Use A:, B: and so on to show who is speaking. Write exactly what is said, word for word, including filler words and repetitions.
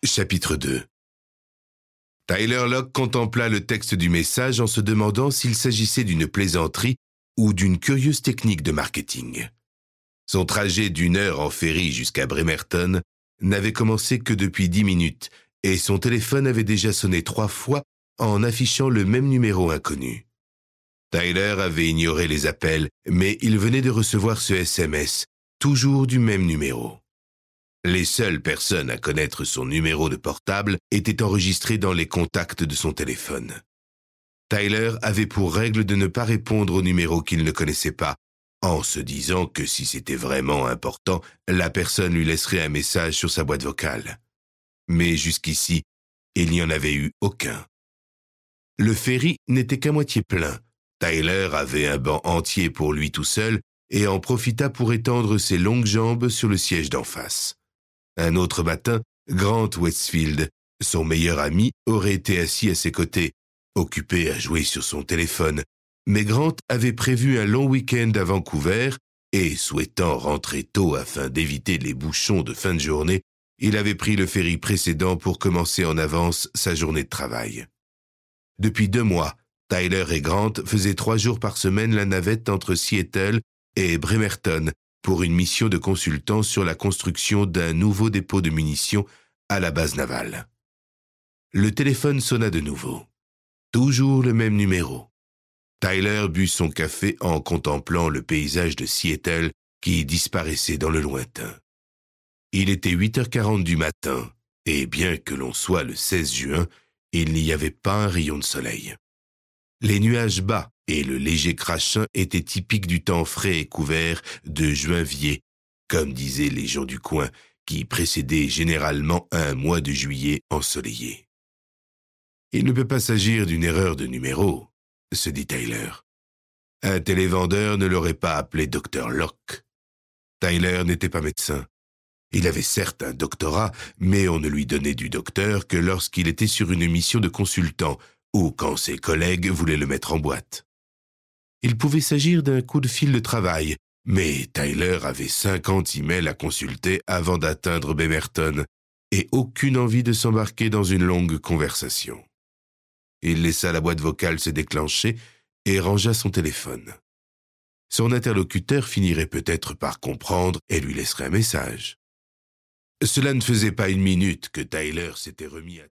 A: Chapitre deux. Tyler Locke contempla le texte du message en se demandant s'il s'agissait d'une plaisanterie ou d'une curieuse technique de marketing. Son trajet d'une heure en ferry jusqu'à Bremerton n'avait commencé que depuis dix minutes et son téléphone avait déjà sonné trois fois en affichant le même numéro inconnu. Tyler avait ignoré les appels, mais il venait de recevoir ce S M S, toujours du même numéro. Les seules personnes à connaître son numéro de portable étaient enregistrées dans les contacts de son téléphone. Tyler avait pour règle de ne pas répondre aux numéros qu'il ne connaissait pas, en se disant que si c'était vraiment important, la personne lui laisserait un message sur sa boîte vocale. Mais jusqu'ici, il n'y en avait eu aucun. Le ferry n'était qu'à moitié plein. Tyler avait un banc entier pour lui tout seul et en profita pour étendre ses longues jambes sur le siège d'en face. Un autre matin, Grant Westfield, son meilleur ami, aurait été assis à ses côtés, occupé à jouer sur son téléphone. Mais Grant avait prévu un long week-end à Vancouver et, souhaitant rentrer tôt afin d'éviter les bouchons de fin de journée, il avait pris le ferry précédent pour commencer en avance sa journée de travail. Depuis deux mois, Tyler et Grant faisaient trois jours par semaine la navette entre Seattle et Bremerton pour une mission de consultant sur la construction d'un nouveau dépôt de munitions à la base navale. Le téléphone sonna de nouveau. Toujours le même numéro. Tyler but son café en contemplant le paysage de Seattle qui disparaissait dans le lointain. Il était huit heures quarante du matin, et bien que l'on soit le seize juin, il n'y avait pas un rayon de soleil. Les nuages bas et le léger crachin étaient typiques du temps frais et couvert de juinvier, comme disaient les gens du coin, qui précédaient généralement un mois de juillet ensoleillé. Il ne peut pas s'agir d'une erreur de numéro, se dit Tyler. Un télévendeur ne l'aurait pas appelé docteur Locke. Tyler n'était pas médecin. Il avait certes un doctorat, mais on ne lui donnait du docteur que lorsqu'il était sur une mission de consultant ou quand ses collègues voulaient le mettre en boîte. Il pouvait s'agir d'un coup de fil de travail, mais Tyler avait cinquante emails à consulter avant d'atteindre Bremerton et aucune envie de s'embarquer dans une longue conversation. Il laissa la boîte vocale se déclencher et rangea son téléphone. Son interlocuteur finirait peut-être par comprendre et lui laisserait un message. Cela ne faisait pas une minute que Tyler s'était remis à